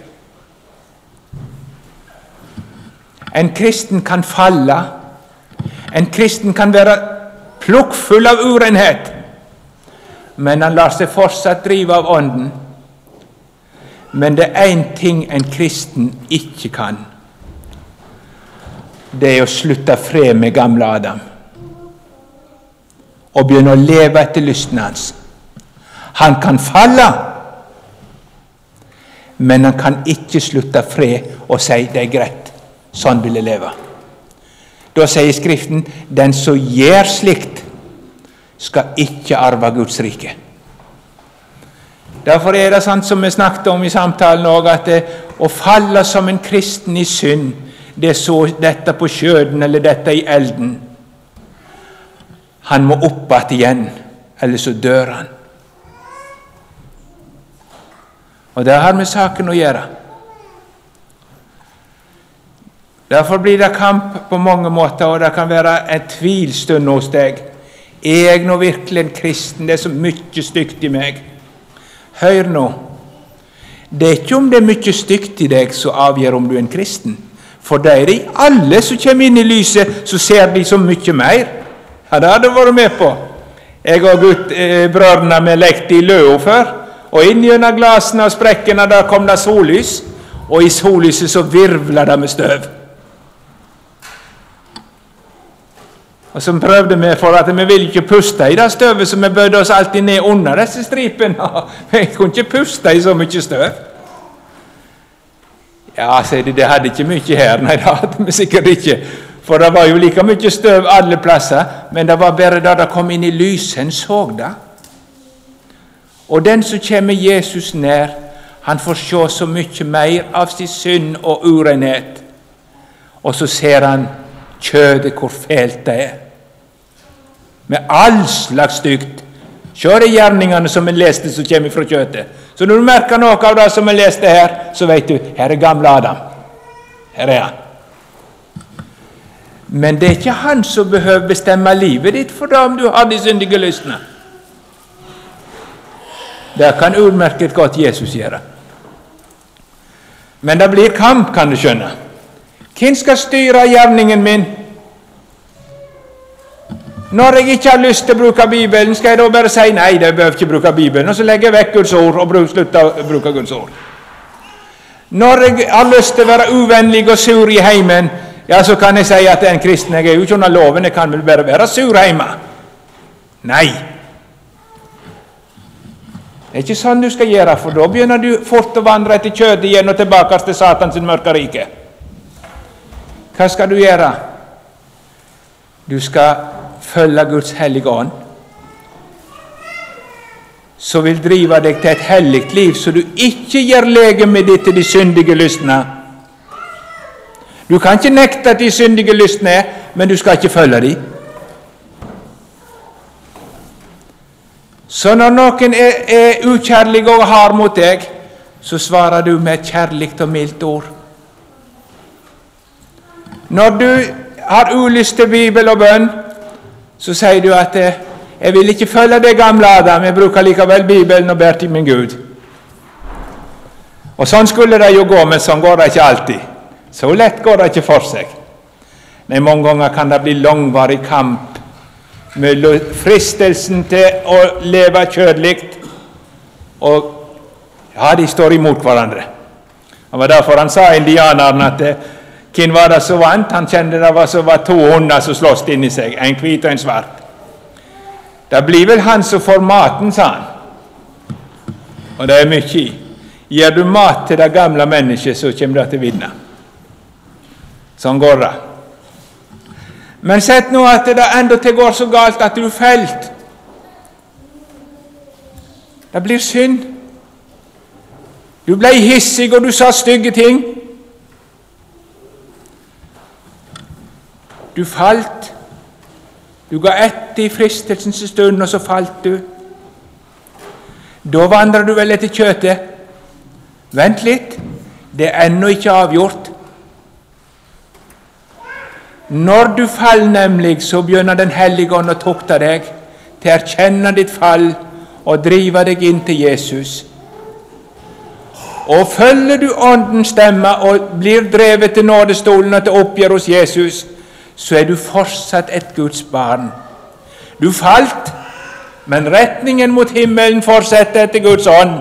En kristen kan falle. En kristen kan være plukkfull av urenhet, men han lar seg fortsatt drive av ånden. Men det er en ting en kristen ikke kan. Det er å slutte fred med gamle Adam og begynne å leve etter lysten hans. Han kan falle, men han kan ikke slutte fred og si det er greit, sånn vil jeg leve. Da sier Skriften, den som gjør slikt, skal ikke arve Guds rike. Derfor er det sånn som vi snakket om i samtalen også, at det, å falle som en kristen i synd, det er så dette på skjøden eller dette i elden. Han må opp igjen, eller så dør han. Og det har med saken å gjøre. Derfor blir det kamp på mange måter, og det kan være en tvilstund hos deg. Er jeg nå virkelig en kristen? Det er så mye stygt i meg. Hør nå. Det er ikke om det er mye stygt i deg som avgjør om du er en kristen. For det er de alle som kommer inn i lyset, så ser de så mye mer. Ja, det hadde vært med på. Jeg og gutt, eh, brødrene vi lekte i løa før, og inn gjennom glasene og sprekkene der kom det sollys, og i sollyset så virvlet det med støv. Og så prøvde vi for at vi ville ikke puste i det støvet, så vi bødde oss alltid ned under disse stripene. Vi kunne ikke puste i så mye støv. Ja, sier de, det hadde ikke mye her. Nei, det hadde vi sikkert ikke. For det var jo like mye støv alle plasser, men det var bare da det kom inn i lyset, en så det. Og den som kommer Jesus nær, han får se så mye mer av sin synd og urenhet. Og så ser han kjødet, hvor fælt det er. Med all slags stygt. Se de gjerningene som vi leste som kommer fra kjøttet. Så når du merker noe av det som vi leste her, så vet du, her er gamle Adam. Her er han. Men det er ikke han som behøver bestemme livet ditt for det om du har de syndige lystene. Det kan utmerket godt Jesus gjøre. Men det blir kamp, kan du skjønne. Hvem skal styre gjerningen min? Når jeg ikke har lyst til å bruke Bibelen, skal jeg da bare si nei, jeg behøver ikke bruke Bibelen, og så legger jeg vekk Guds ord og slutter å bruke Guds ord. Når jeg har lyst til å være uvennlig og sur i heimen, ja, så kan jeg si at jeg er en kristen. Jeg er jo ikke under loven, jeg kan vel bare være sur hjemme. Nei. Det er ikke sånn du skal gjøre, for da begynner du fort å vandre etter kjødet igjen og tilbake til Satans mørke rike. Hva skal du gjøre? Du skal følge Guds hellige ånd, som vil drive deg til et helligt liv, så du ikke gjør legemet ditt til de syndige lystene. Du kan ikke nekte at de syndige lystene er, men du skal ikke følge dem. Så når noen er, er ukjærlig og hard mot deg, så svarer du med et kjærligt og mildt ord. Når du har ulyst til Bibel og bønn, så sier du at jeg vil ikke følge det gamle Adam, jeg bruker likevel Bibelen og ber til min Gud. Og sånn skulle det jo gå, men sånn går det ikke alltid. Så lett går det ikke for seg. Men mange ganger kan det bli langvarig kamp med fristelsen til å leve kjødligt, og ja, de står imot hverandre. Det var derfor han sa indianeren at hvem var det som vant? Han kjente det var, så var to hunder som slåss inn i seg, en hvit og en svart. Det blir vel han som får maten, sa han. Og det er mye i. Gir du mat til det gamle mennesket, så kommer det til å vinne. Sånn går det. Men sett nå at det enda til går så galt at du felt. Det blir synd. Du ble hissig, og du sa stygge ting. Du falt. Du ga etter i fristelsens stund, og så falt du. Da vandrer du vel etter kjøtet. Vent litt, det er ennå ikke avgjort. Når du faller nemlig, så begynner den hellige ånd å tukte deg til å erkjenne ditt fall og drive deg inn til Jesus. Og følger du åndens stemme og blir drevet til nådestolen og til oppgjør hos Jesus, så er du fortsatt et Guds barn. Du falt, men retningen mot himmelen fortsetter etter Guds ånd.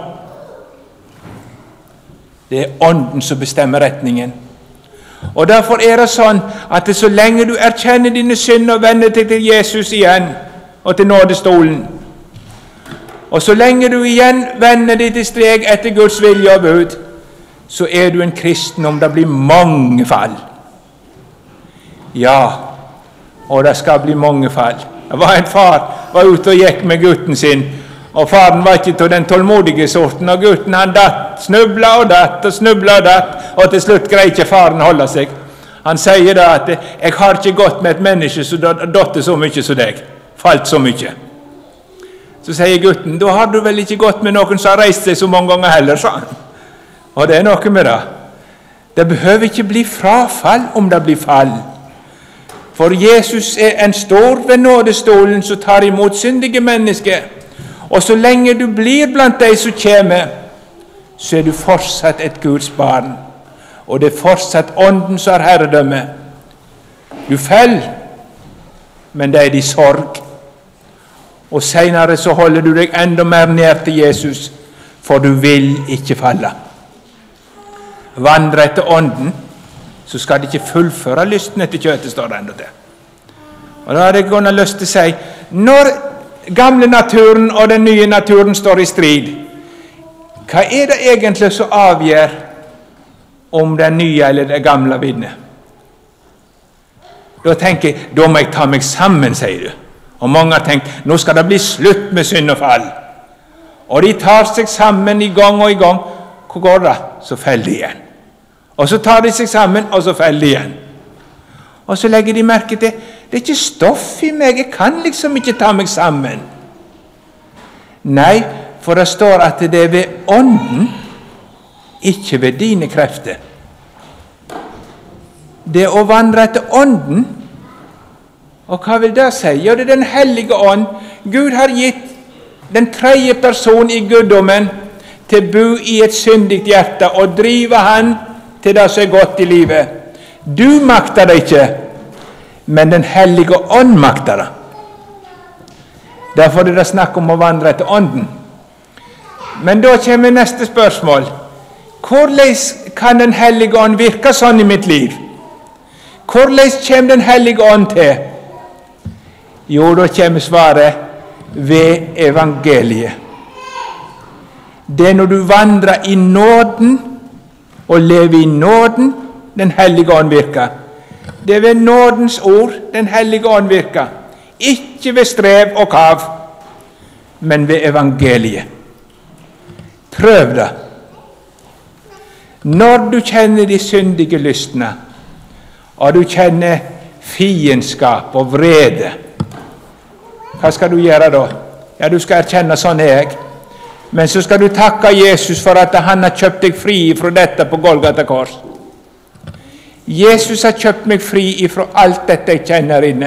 Det er ånden som bestemmer retningen. Og derfor er det sånn at det så lenge du erkjenner dine synder og vender deg til Jesus igjen, og til nådestolen, og så lenge du igjen vender deg til steg etter Guds vilje og bud, så er du en kristen om det blir mange fall. Ja, og det skal bli mange fall. Det var en far var ute og gikk med gutten sin, og faren var ikke til den tålmodige sorten, og gutten han datt, snubla og datt og snubla og datt, og til slutt greier ikke faren holde seg. Han sier da at jeg har ikke gått med et menneske som datt så mye som deg, falt så mye. Så sier gutten, da har du vel ikke gått med noen som har reist seg så mange ganger heller, sa han. Og det er noe med det. Det behøver ikke bli frafall om det blir fall. For Jesus er en stor ved nådestolen som tar imot syndige mennesker. Og så lenge du blir blant de som kommer, så er du fortsatt et Guds barn. Og det er fortsatt ånden som har herredømme. Du faller, men det er din sorg. Og senere så holder du deg enda mer nær til Jesus, for du vil ikke falle. Vandre etter ånden, så skal de ikke fullføre lysten etter kjøttet, står det enda til. Og da har jeg gått lyst til å si, når gamle naturen og den nye naturen står i strid, hva er det egentlig som avgjør om den nye eller det gamle vinner? Da tenker jeg, da må jeg ta meg sammen, sier du. Og mange har tenkt, nå skal det bli slutt med synd og fall. Og de tar seg sammen i gang og i gang. Hvor går det? Så faller de igjen. Og så tar de seg sammen, og så faller de igjen. Og så legger de merke til, det er ikke stoff i meg, jeg kan liksom ikke ta meg sammen. Nei, for det står at det er ved ånden, ikke ved dine krefter. Det å vandre etter ånden, og hva vil det si? Jo, det er den hellige ånd. Gud har gitt den tredje person i guddommen til å bo i et syndigt hjerte og drive han til det som er godt i livet. Du makter det ikke, men den hellige ånd makter det. Derfor er det snakk om å vandre etter ånden. Men da kommer neste spørsmål. Hvordan kan den hellige ånd virke sånn i mitt liv? Hvordan kommer den hellige ånd til? Jo, da kommer svaret ved evangeliet. Det er når du vandrer i nåden og lever i nåden, den hellige ånd virker. Det er ved nådens ord den hellige ånd virker. Ikke ved strev og kav, men ved evangeliet. Prøv det. Når du kjenner de syndige lystene, og du kjenner fiendskap og vrede, hva skal du gjøre da? Ja, du skal erkjenne sånn er jeg. Men så skal du takke Jesus for at han har kjøpt deg fri fra dette på Golgata kors. Jesus har kjøpt meg fri fra alt dette jeg kjenner inne.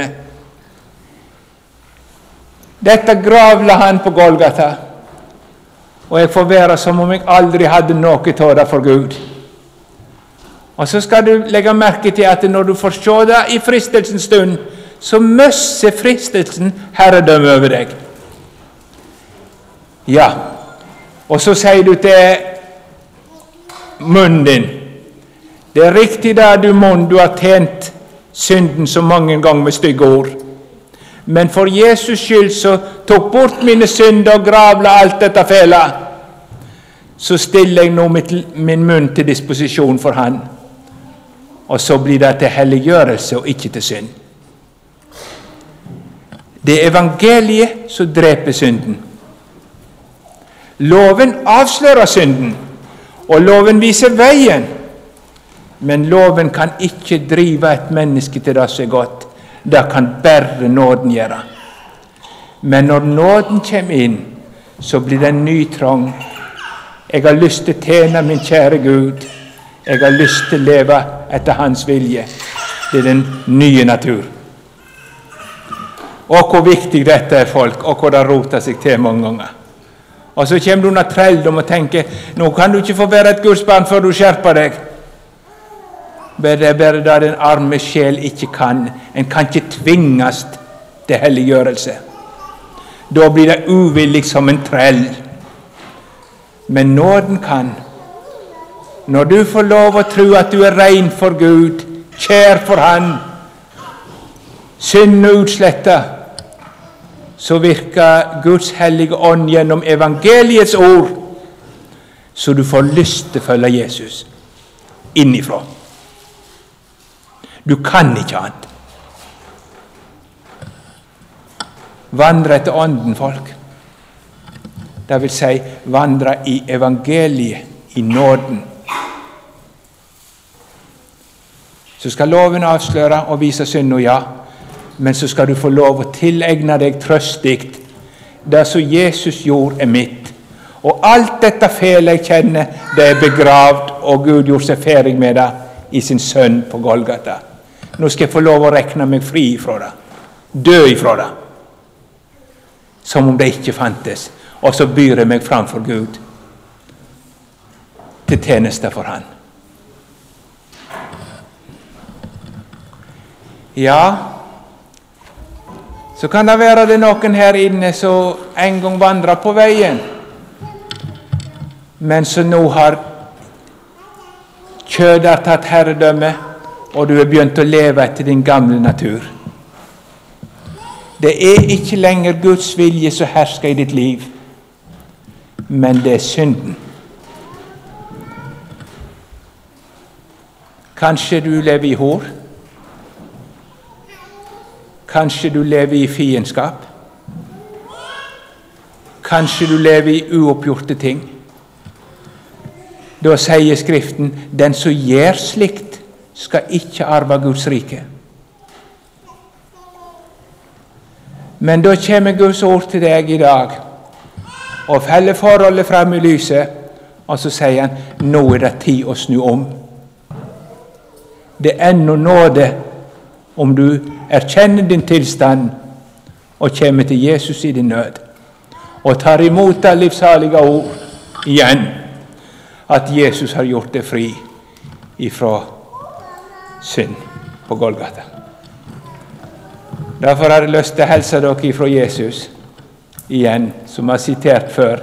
Dette gravla han på Golgata, og jeg får være som om jeg aldri hadde noe til det for Gud. Og så skal du legge merke til at når du får se det i fristelsens stund, så møsser fristelsen herredømme over deg. Ja, og så sier du til munnen din, det er riktig da du munn, du har tjent synden så mange ganger med stygge ord. Men for Jesus skyld så tok bort mine synder og gravla alt dette fela, så stiller jeg nå mitt, min munn til disposisjon for han. Og så blir det til helliggjørelse og ikke til synd. Det er evangeliet som dreper synden. Loven avslører synden, og loven viser veien. Men loven kan ikke drive et menneske til det som er godt. Det kan bare nåden gjøre. Men når nåden kommer inn, så blir det en ny trang. Jeg har lyst til å tjene min kjære Gud. Jeg har lyst til å leve etter hans vilje. Det er den nye natur. Og hvor viktig dette er, folk, og hvor det roter seg til mange ganger. Og så kommer du under trelldom og tenker, nå kan du ikke få være et Guds barn før du skjerper deg. Men det er bare da den arme sjel ikke kan. En kan ikke tvinges til helliggjørelse. Da blir det uvillig som en trell. Men nåden kan, når du får lov å tro at du er ren for Gud, kjær for Han, synd utsletta, så virker Guds hellige ånd gjennom evangeliets ord, så du får lyst til å følge Jesus innifra. Du kan ikke annet. Vandre etter ånden, folk. Det vil si, vandre i evangeliet, i nåden. Så skal loven avsløre og vise synd og ja, men så skal du få lov å tilegne deg trøstig. Det som Jesus gjorde er mitt. Og alt dette fele jeg kjenner, det er begravd, og Gud gjorde seg ferdig med det i sin sønn på Golgata. Nå skal jeg få lov å rekne meg fri ifra det. Dø ifra det. Som om det ikke fantes. Og så byr jeg meg framfor Gud til tjeneste for Han. Ja, så kan det være det noen her inne som en gang vandrer på veien, men som nå har kjødet tatt herredømme, og du har begynt å leve etter din gamle natur. Det er ikke lenger Guds vilje som hersker i ditt liv, men det er synden. Kanskje du lever i hor. Kanskje du lever i fiendskap. Kanskje du lever i uoppgjorte ting. Da sier Skriften, den som gjør slikt, skal ikke arve Guds rike. Men da kommer Guds ord til deg i dag, og feller forholdet frem i lyset, og så sier han, nå er det tid å snu om. Det er ennå nåde om du erkjenner din tilstand og kommer til Jesus i din nød, og tar imot det livssalige ord igjen, at Jesus har gjort deg fri ifra synd på Golgata. Derfor har jeg lyst til å helse dere ifra Jesus igjen, som jeg har sitert før.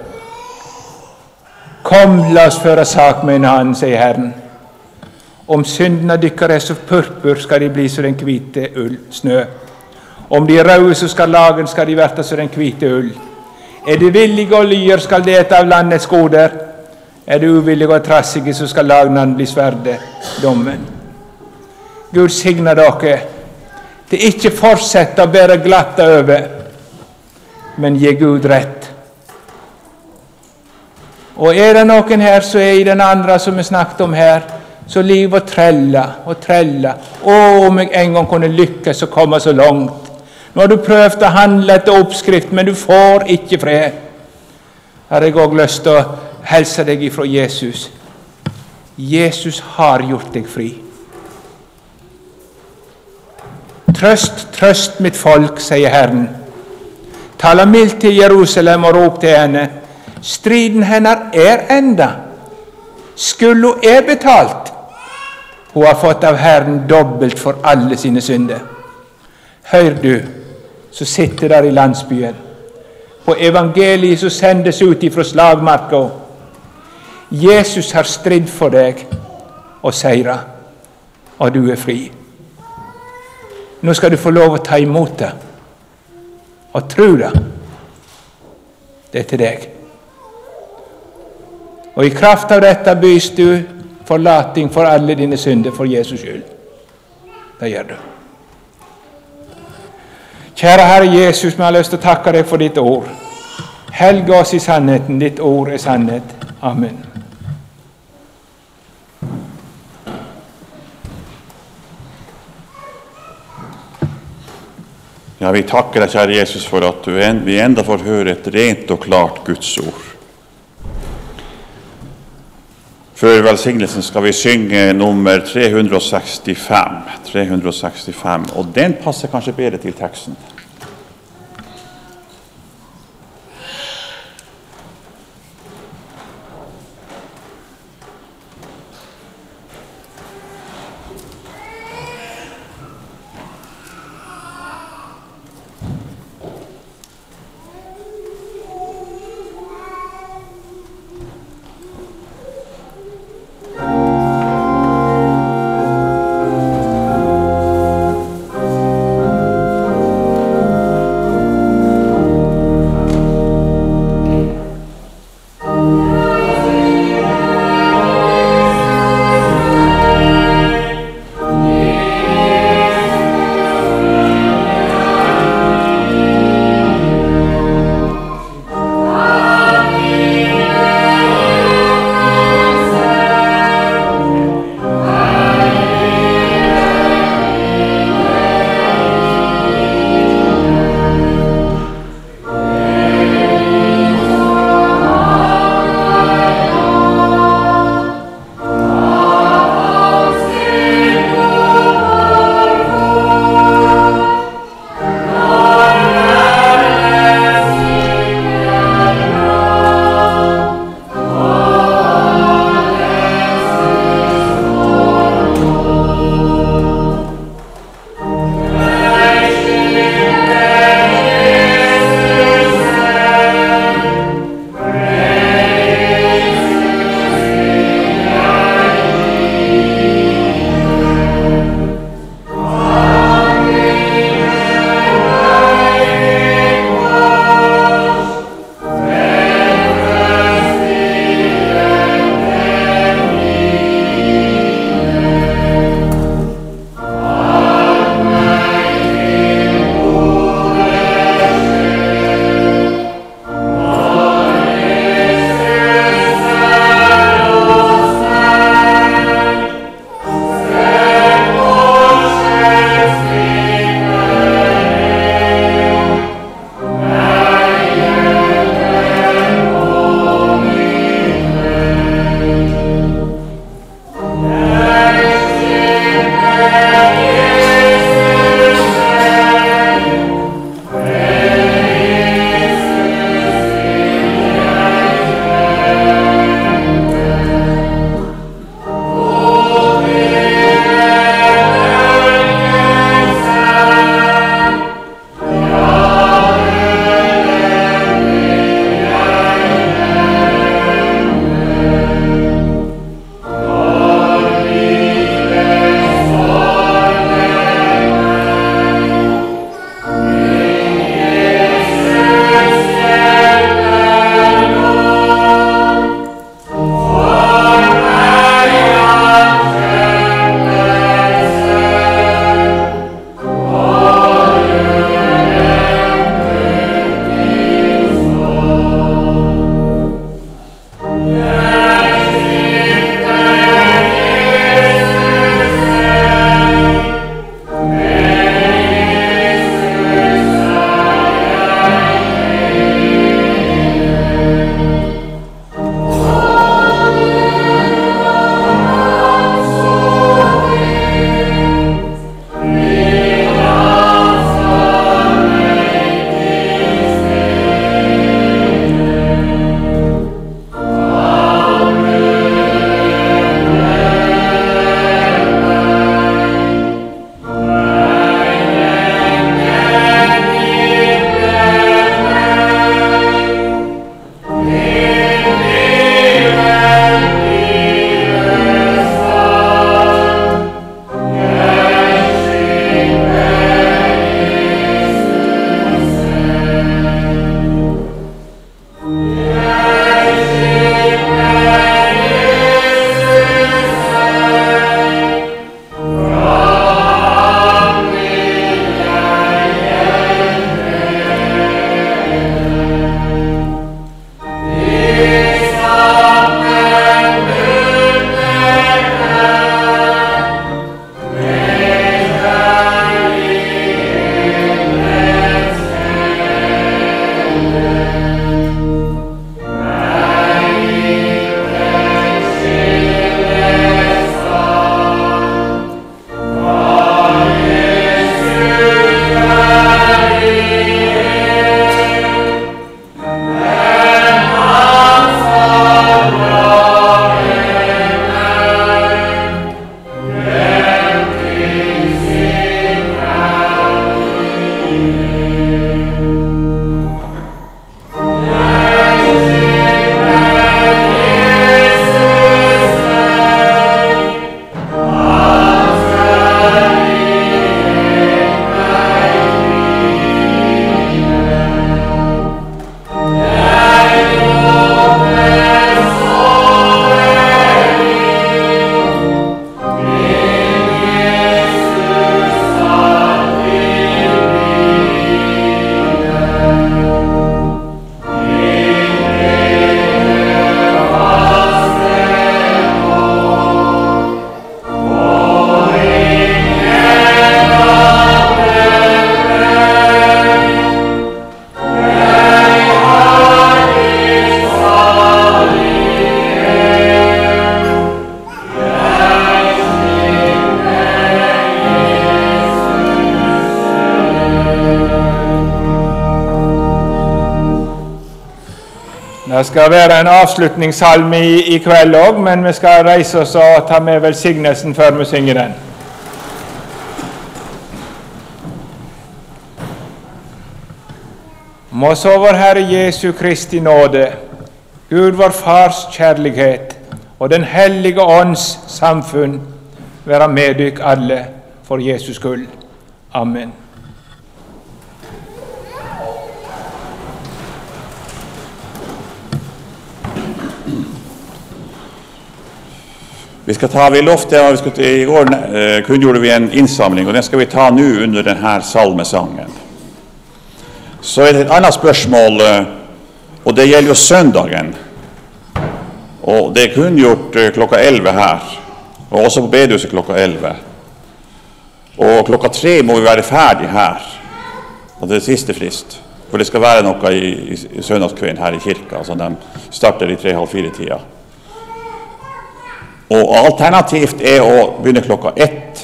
Kom, la oss føre sak med en annen, sier Herren. Om syndene dykker er så purpur, skal de bli så den hvite ull, snø. Om de er røde, så skal lagen, skal de verte så den hvite ull. Er de villige og lyer, skal de ete av landets goder. Er de uvillige og trassige, så skal lagnene bli sverde, dommen. Gud signer dere til ikke fortsette å bære glatta over, men gi Gud rett. Og er det noen her som er i den andre som vi snakket om her, så liv og trella og trella. Å, om jeg en gang kunne lykkes og komme så langt. Nå har du prøvd å handle etter oppskrift, men du får ikke fred. Her har jeg også lyst til å helse deg ifra Jesus. Jesus har gjort deg fri. Trøst, trøst mitt folk, sier Herren. Tala mildt til Jerusalem og rop til henne. Striden hennes er enda. Skulden er betalt. Hun har fått av Herren dobbelt for alle sine synder. Hør du, så sitter der i landsbyen, på evangeliet som sendes ut ifra slagmarka. Jesus har stridd for deg og seira, og du er fri. Nå skal du få lov å ta imot det, og tro det. Det er til deg. Og i kraft av dette bys du forlating for alle dine synder for Jesus skyld. Det gjør du. Kjære Herre Jesus, vi har lyst til å takke deg for ditt ord. Helge oss i sannheten, ditt ord er sannhet. Amen. Ja, vi takker deg, kjære Jesus, for at du en, vi enda får høre et rent og klart Guds ord. Før velsignelsen skal vi synge nummer tre hundre sekstifem, tre hundre sekstifem, og den passer kanskje bedre til teksten. Det skal være en avslutningssalme i, i kveld også, men vi skal reise oss og ta med velsignelsen før vi synger den. Må så vår Herre Jesu Kristi nåde, Gud vår Fars kjærlighet og den hellige ånds samfunn være med dykk alle for Jesus skyld. Amen. Vi skal ta, vi lovte, vi skal, i går eh, kunngjorde vi en innsamling, og den skal vi ta nå under denne salmesangen. Så er det et annet spørsmål, eh, og det gjelder jo søndagen. Og det er kunngjort eh, klokka elleve her, og også på bedehuset klokka elleve. Og klokka tre må vi være ferdig her, og det er siste frist. For det skal være noe i, i, i søndagskvelden her i kirka, så de starter i tre, halv fire tida. Og alternativt er å begynne klokka ett.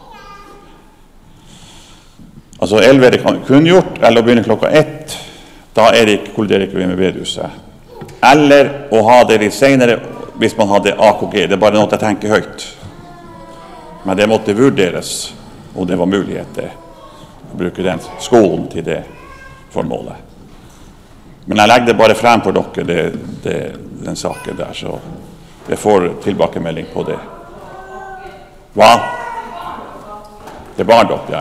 Altså elleve er det kunngjort, eller å begynne klokka ett. Da er det ikke, kolliderer ikke vi med bedehuset. Eller å ha det litt senere hvis man hadde A K G. Det er bare noe jeg tenker høyt. Men det måtte vurderes om det var muligheter å bruke den skolen til det formålet. Men jeg legger det bare frem for dere, det, det, den saken der, så jeg får tilbakemelding på det. Hva? Det er barndom, ja.